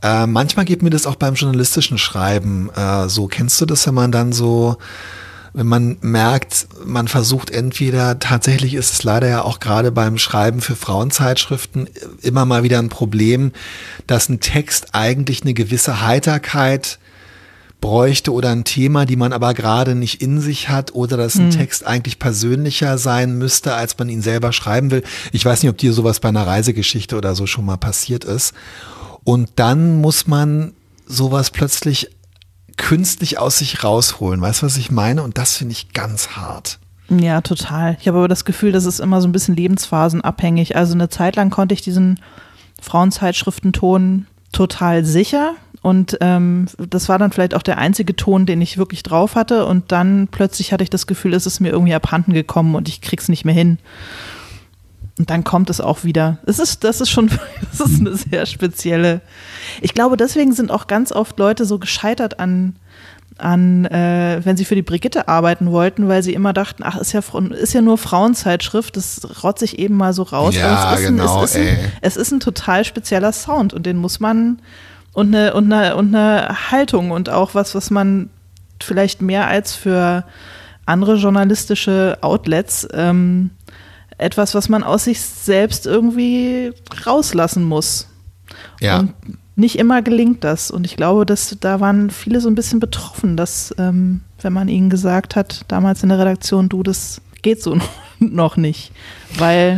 Manchmal geht mir das auch beim journalistischen Schreiben so. Kennst du das, wenn man dann so, wenn man merkt, man versucht entweder, tatsächlich ist es leider ja auch gerade beim Schreiben für Frauenzeitschriften immer mal wieder ein Problem, dass ein Text eigentlich eine gewisse Heiterkeit bräuchte oder ein Thema, die man aber gerade nicht in sich hat, oder dass ein Text eigentlich persönlicher sein müsste, als man ihn selber schreiben will. Ich weiß nicht, ob dir sowas bei einer Reisegeschichte oder so schon mal passiert ist. Und dann muss man sowas plötzlich künstlich aus sich rausholen. Weißt du, was ich meine? Und das finde ich ganz hart. Ja, total. Ich habe aber das Gefühl, das ist immer so ein bisschen lebensphasenabhängig. Also eine Zeit lang konnte ich diesen Frauenzeitschriftenton total sicher. Und das war dann vielleicht auch der einzige Ton, den ich wirklich drauf hatte. Und dann plötzlich hatte ich das Gefühl, es ist mir irgendwie abhanden gekommen und ich krieg's nicht mehr hin. Und dann kommt es auch wieder. Das ist eine sehr spezielle. Ich glaube, deswegen sind auch ganz oft Leute so gescheitert an wenn sie für die Brigitte arbeiten wollten, weil sie immer dachten, ach, ist ja nur Frauenzeitschrift, das rotze ich eben mal so raus. Ja, aber es ist ein total spezieller Sound und den muss man und eine Haltung und auch was man vielleicht mehr als für andere journalistische Outlets etwas, was man aus sich selbst irgendwie rauslassen muss. Ja. Und nicht immer gelingt das. Und ich glaube, da waren viele so ein bisschen betroffen, dass, wenn man ihnen gesagt hat, damals in der Redaktion, du, das geht so noch nicht. Weil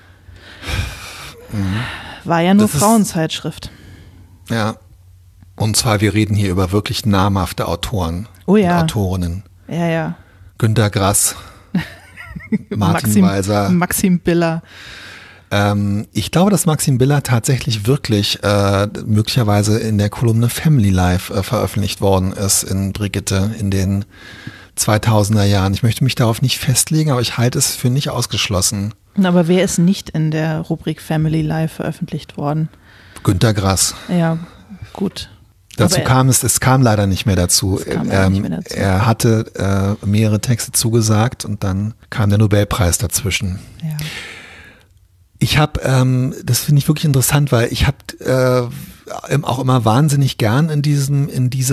war ja nur Frauenzeitschrift. Ja. Und zwar, wir reden hier über wirklich namhafte Autoren und Autorinnen. Ja, ja. Günter Grass. Martin Walser. Maxim Biller. Ich glaube, dass Maxim Biller tatsächlich wirklich möglicherweise in der Kolumne Family Life veröffentlicht worden ist in Brigitte in den 2000er Jahren. Ich möchte mich darauf nicht festlegen, aber ich halte es für nicht ausgeschlossen. Aber wer ist nicht in der Rubrik Family Life veröffentlicht worden? Günter Grass. Ja, gut. Dazu kam es kam leider nicht mehr dazu. Er hatte mehrere Texte zugesagt und dann kam der Nobelpreis dazwischen. Ja. Ich habe, das finde ich wirklich interessant, weil ich habe auch immer wahnsinnig gern in diesem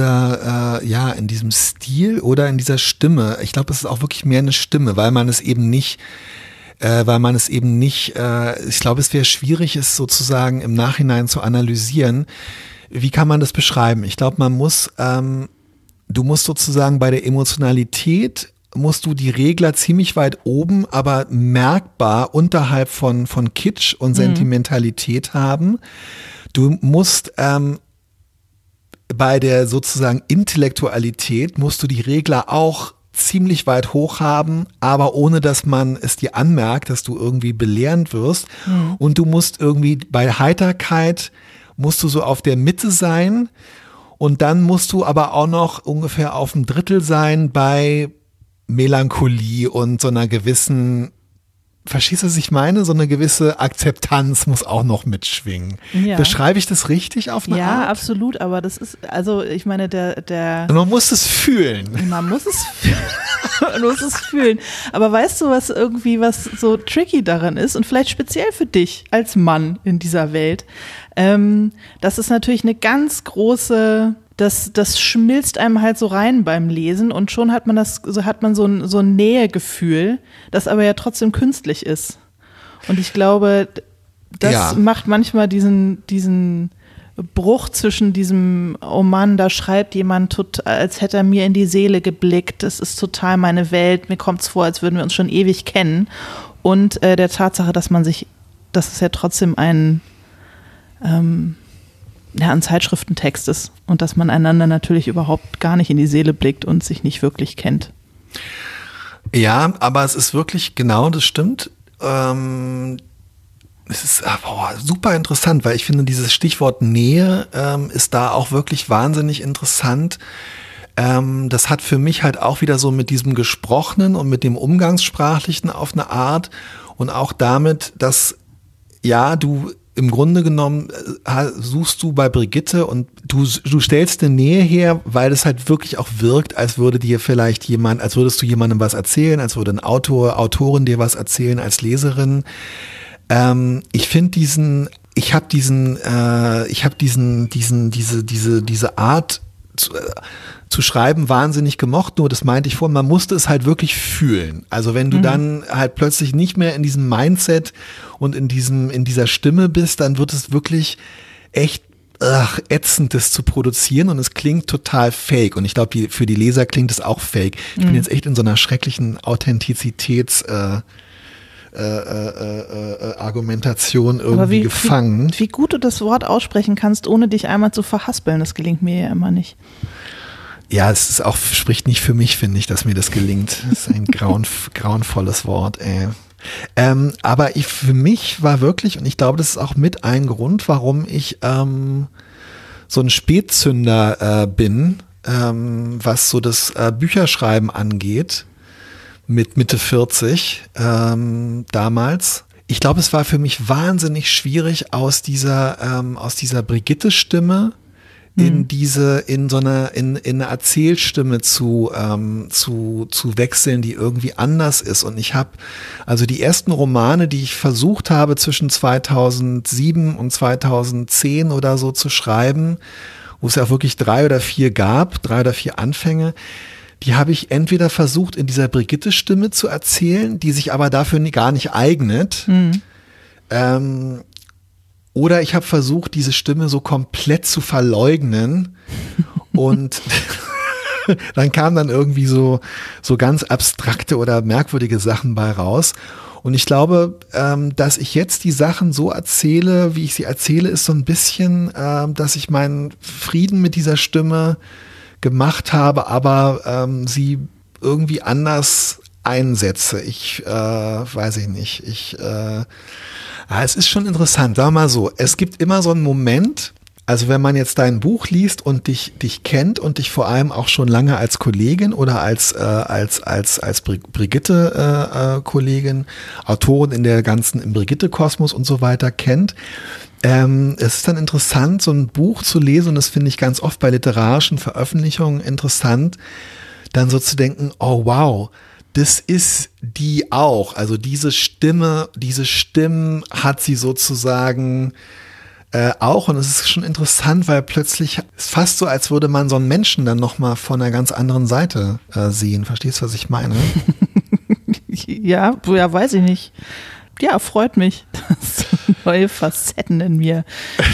Stil oder in dieser Stimme. Ich glaube, es ist auch wirklich mehr eine Stimme, weil man es eben nicht, ich glaube, es wäre schwierig, es sozusagen im Nachhinein zu analysieren. Wie kann man das beschreiben? Ich glaube, du musst sozusagen bei der Emotionalität musst du die Regler ziemlich weit oben, aber merkbar unterhalb von Kitsch und Sentimentalität haben. Du musst bei der sozusagen Intellektualität musst du die Regler auch ziemlich weit hoch haben, aber ohne dass man es dir anmerkt, dass du irgendwie belehrend wirst. Und du musst irgendwie bei Heiterkeit musst du so auf der Mitte sein und dann musst du aber auch noch ungefähr auf dem Drittel sein bei Melancholie und so einer gewissen, verstehst du, was ich meine? So eine gewisse Akzeptanz muss auch noch mitschwingen. Ja. Beschreibe ich das richtig auf eine Art? Ja, absolut, aber das ist, also ich meine, man muss es fühlen. Man muss es fühlen. Aber weißt du, was so tricky daran ist und vielleicht speziell für dich als Mann in dieser Welt, das ist natürlich eine ganz große, das schmilzt einem halt so rein beim Lesen und schon hat man so ein Nähegefühl, das aber ja trotzdem künstlich ist. Und ich glaube, das macht manchmal diesen Bruch zwischen diesem, oh Mann, da schreibt jemand, als hätte er mir in die Seele geblickt, das ist total meine Welt, mir kommt es vor, als würden wir uns schon ewig kennen. Und der Tatsache, dass es ja trotzdem ein Zeitschriftentext ist und dass man einander natürlich überhaupt gar nicht in die Seele blickt und sich nicht wirklich kennt. Ja, aber es ist wirklich, genau, das stimmt. Es ist super interessant, weil ich finde, dieses Stichwort Nähe ist da auch wirklich wahnsinnig interessant. Das hat für mich halt auch wieder so mit diesem Gesprochenen und mit dem Umgangssprachlichen auf eine Art und auch damit, dass du im Grunde genommen suchst du bei Brigitte und du stellst eine Nähe her, weil es halt wirklich auch wirkt, als würde dir vielleicht als würdest du jemandem was erzählen, als würde ein Autorin dir was erzählen als Leserin. Ich finde diesen ich habe diese Art zu schreiben wahnsinnig gemocht, nur das meinte ich vorhin, man musste es halt wirklich fühlen. Also wenn du dann halt plötzlich nicht mehr in diesem Mindset und in dieser Stimme bist, dann wird es wirklich echt ätzend, das zu produzieren und es klingt total fake und ich glaube, für die Leser klingt es auch fake. Ich bin jetzt echt in so einer schrecklichen Authentizitäts Argumentation irgendwie gefangen. Wie gut du das Wort aussprechen kannst, ohne dich einmal zu verhaspeln, das gelingt mir ja immer nicht. Ja, es ist auch, spricht nicht für mich, finde ich, dass mir das gelingt. Das ist ein grauenvolles Wort, ey. Aber für mich war wirklich, und ich glaube, das ist auch mit ein Grund, warum ich so ein Spätzünder bin, was so das Bücherschreiben angeht, mit Mitte 40 damals. Ich glaube, es war für mich wahnsinnig schwierig, aus dieser Brigitte-Stimme in eine Erzählstimme zu wechseln, die irgendwie anders ist. Und ich habe also die ersten Romane, die ich versucht habe zwischen 2007 und 2010 oder so zu schreiben, wo es ja auch wirklich 3 oder 4 Anfänge, die habe ich entweder versucht, in dieser Brigitte-Stimme zu erzählen, die sich aber dafür gar nicht eignet. Oder ich habe versucht, diese Stimme so komplett zu verleugnen und dann kamen dann irgendwie so ganz abstrakte oder merkwürdige Sachen bei raus. Und ich glaube, dass ich jetzt die Sachen so erzähle, wie ich sie erzähle, ist so ein bisschen, dass ich meinen Frieden mit dieser Stimme gemacht habe, aber sie irgendwie anders einsetze. Weiß ich nicht. Es ist schon interessant, sag mal so, es gibt immer so einen Moment, also wenn man jetzt dein Buch liest und dich kennt und dich vor allem auch schon lange als Kollegin oder als Brigitte-Kollegin, Autorin im Brigitte-Kosmos und so weiter kennt, es ist dann interessant, so ein Buch zu lesen und das finde ich ganz oft bei literarischen Veröffentlichungen interessant, dann so zu denken, oh wow, das ist die auch, also diese Stimmen hat sie sozusagen auch und es ist schon interessant, weil plötzlich ist fast so, als würde man so einen Menschen dann nochmal von einer ganz anderen Seite sehen. Verstehst du, was ich meine? Ja, weiß ich nicht. Ja, freut mich, dass du neue Facetten in mir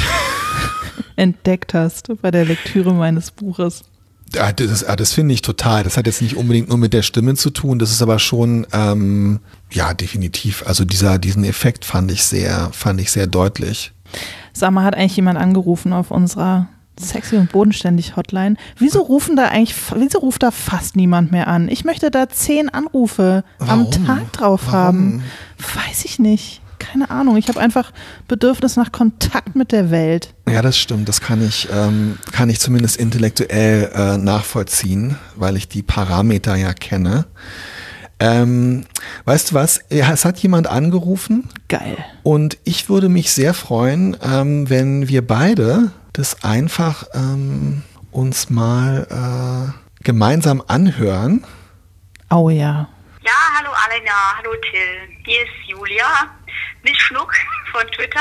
entdeckt hast bei der Lektüre meines Buches. Das finde ich total. Das hat jetzt nicht unbedingt nur mit der Stimme zu tun. Das ist aber schon, definitiv. Also diesen Effekt fand ich sehr deutlich. Sag mal, hat eigentlich jemand angerufen auf unserer Sexy und Bodenständig Hotline? Wieso ruft da fast niemand mehr an? Ich möchte da 10 Anrufe am Tag drauf haben. Weiß ich nicht. Keine Ahnung. Ich habe einfach Bedürfnis nach Kontakt mit der Welt. Ja, das stimmt. Das kann ich zumindest intellektuell nachvollziehen, weil ich die Parameter ja kenne. Weißt du was? Ja, es hat jemand angerufen. Geil. Und ich würde mich sehr freuen, wenn wir beide das einfach uns mal gemeinsam anhören. Oh ja. Ja, hallo Alena, hallo Till. Hier ist Julia, Miss Schnuck von Twitter.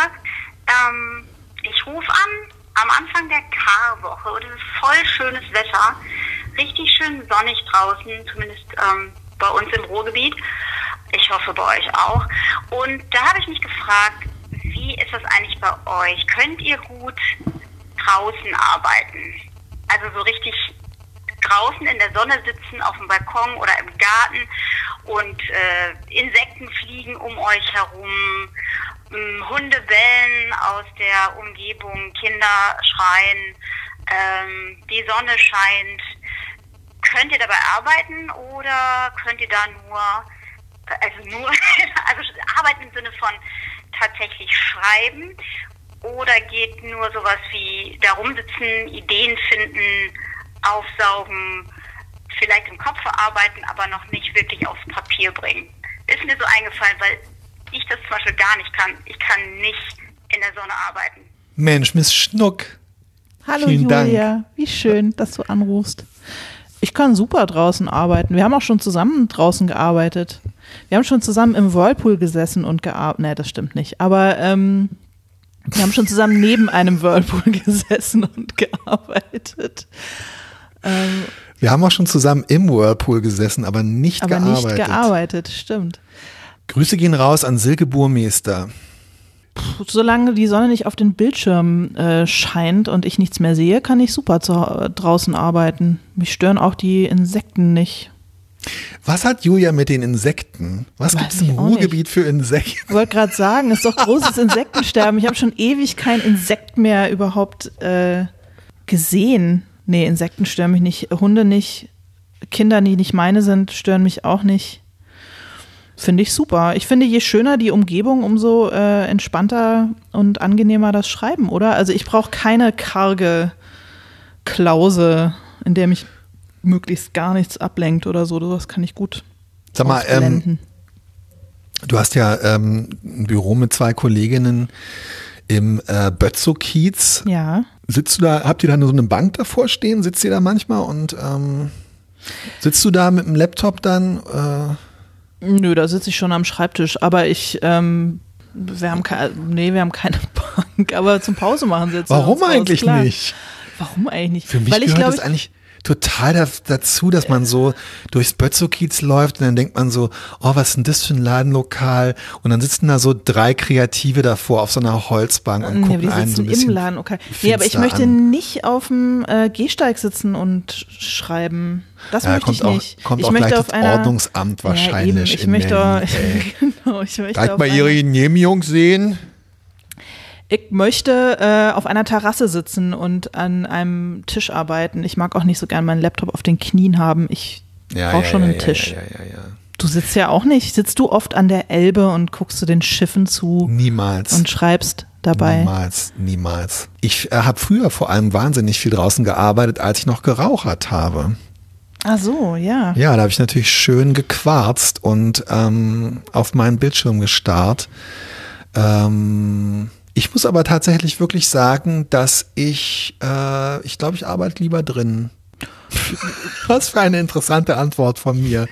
Ich rufe an am Anfang der Karwoche und es ist voll schönes Wetter. Richtig schön sonnig draußen, zumindest bei uns im Ruhrgebiet. Ich hoffe bei euch auch. Und da habe ich mich gefragt, wie ist das eigentlich bei euch? Könnt ihr gut draußen arbeiten? Also so richtig draußen in der Sonne sitzen, auf dem Balkon oder im Garten und Insekten fliegen um euch herum, Hunde bellen aus der Umgebung, Kinder schreien, die Sonne scheint. Könnt ihr dabei arbeiten oder könnt ihr da nur arbeiten im Sinne von tatsächlich schreiben oder geht nur sowas wie da rumsitzen, Ideen finden, aufsaugen, vielleicht im Kopf verarbeiten, aber noch nicht wirklich aufs Papier bringen? Ist mir so eingefallen, weil ich das zum Beispiel gar nicht kann. Ich kann nicht in der Sonne arbeiten. Mensch, Miss Schnuck. Hallo Vielen Julia, Dank. Wie schön, dass du anrufst. Ich kann super draußen arbeiten. Wir haben auch schon zusammen draußen gearbeitet. Wir haben schon zusammen im Whirlpool gesessen und gearbeitet. Nee, das stimmt nicht. Aber Wir haben schon zusammen neben einem Whirlpool gesessen und gearbeitet. Wir haben auch schon zusammen im Whirlpool gesessen, aber nicht gearbeitet. Aber nicht gearbeitet, stimmt. Grüße gehen raus an Silke Burmeister. Solange die Sonne nicht auf den Bildschirm scheint und ich nichts mehr sehe, kann ich super draußen arbeiten. Mich stören auch die Insekten nicht. Was hat Julia mit den Insekten? Was gibt es im Ruhrgebiet für Insekten? Ich wollte gerade sagen, es ist doch großes Insektensterben. Ich habe schon ewig kein Insekt mehr überhaupt gesehen. Nee, Insekten stören mich nicht, Hunde nicht, Kinder, die nicht meine sind, stören mich auch nicht. Finde ich super. Ich finde, je schöner die Umgebung, umso entspannter und angenehmer das Schreiben, oder? Also ich brauche keine karge Klause, in der mich möglichst gar nichts ablenkt oder so. Das kann ich gut ausblenden. Du hast ja ein Büro mit 2 Kolleginnen im Bötzow-Kiez. Ja. Sitzt du da, habt ihr da so eine Bank davor stehen? Sitzt ihr da manchmal und sitzt du da mit dem Laptop dann? Nö, da sitze ich schon am Schreibtisch, aber wir haben keine Bank, aber zum Pause machen sitzen. Warum eigentlich nicht? Warum eigentlich nicht? Für mich gehört das eigentlich total dazu, dass man so durchs Bötzow-Kiez läuft und dann denkt man so, oh, was ist denn das für ein Ladenlokal? Und dann sitzen da so 3 Kreative davor auf so einer Holzbank und gucken einen so ein bisschen. Im Laden, okay. Nee, aber ich möchte nicht auf dem Gehsteig sitzen und schreiben. Das möchte ich nicht. Kommt ich auch möchte gleich auf das Ordnungsamt wahrscheinlich. Ich möchte Darf mal Ihre Genehmigung sehen? Ich möchte auf einer Terrasse sitzen und an einem Tisch arbeiten. Ich mag auch nicht so gern meinen Laptop auf den Knien haben. Ich brauche schon einen Tisch. Ja. Du sitzt ja auch nicht. Sitzt du oft an der Elbe und guckst du den Schiffen zu? Niemals. Und schreibst dabei? Niemals. Ich habe früher vor allem wahnsinnig viel draußen gearbeitet, als ich noch gerauchert habe. Ach so, ja. Ja, da habe ich natürlich schön gequarzt und auf meinen Bildschirm gestarrt. Ich muss aber tatsächlich wirklich sagen, dass ich glaube, ich arbeite lieber drin. Was für eine interessante Antwort von mir.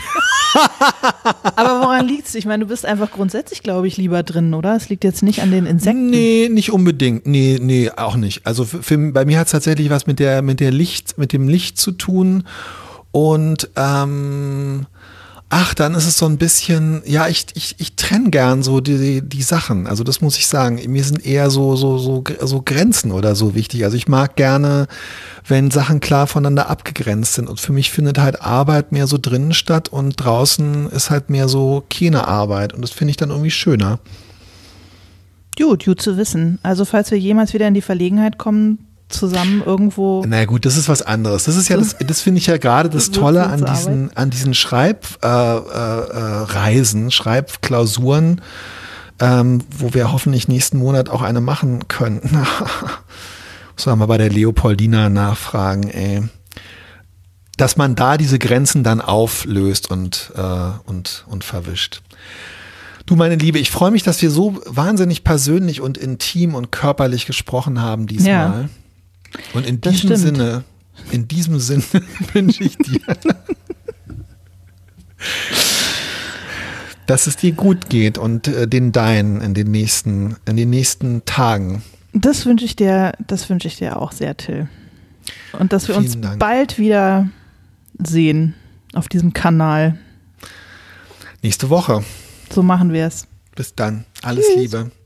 Aber woran liegt's? Ich meine, du bist einfach grundsätzlich, glaube ich, lieber drin, oder? Es liegt jetzt nicht an den Insekten. Nee, nicht unbedingt. Nee, auch nicht. Also bei mir hat es tatsächlich was mit dem Licht zu tun. Und dann ist es so ein bisschen, ja, ich trenne gern so die Sachen. Also das muss ich sagen. Mir sind eher so Grenzen oder so wichtig. Also ich mag gerne, wenn Sachen klar voneinander abgegrenzt sind. Und für mich findet halt Arbeit mehr so drinnen statt und draußen ist halt mehr so keine Arbeit. Und das finde ich dann irgendwie schöner. Gut zu wissen. Also falls wir jemals wieder in die Verlegenheit kommen, zusammen irgendwo. Na gut, das ist was anderes. Das ist ja das finde ich ja gerade das Tolle an diesen Schreibreisen, Schreibklausuren, wo wir hoffentlich nächsten Monat auch eine machen können. Muss man mal bei der Leopoldina nachfragen, ey. Dass man da diese Grenzen dann auflöst und verwischt. Du, meine Liebe, ich freue mich, dass wir so wahnsinnig persönlich und intim und körperlich gesprochen haben diesmal. Ja. Und in diesem Sinne wünsche ich dir, dass es dir gut geht und den Deinen in den nächsten Tagen. Das wünsche ich dir auch sehr, Till. Und dass wir uns bald wieder sehen auf diesem Kanal. Nächste Woche. So machen wir es. Bis dann. Alles Liebe.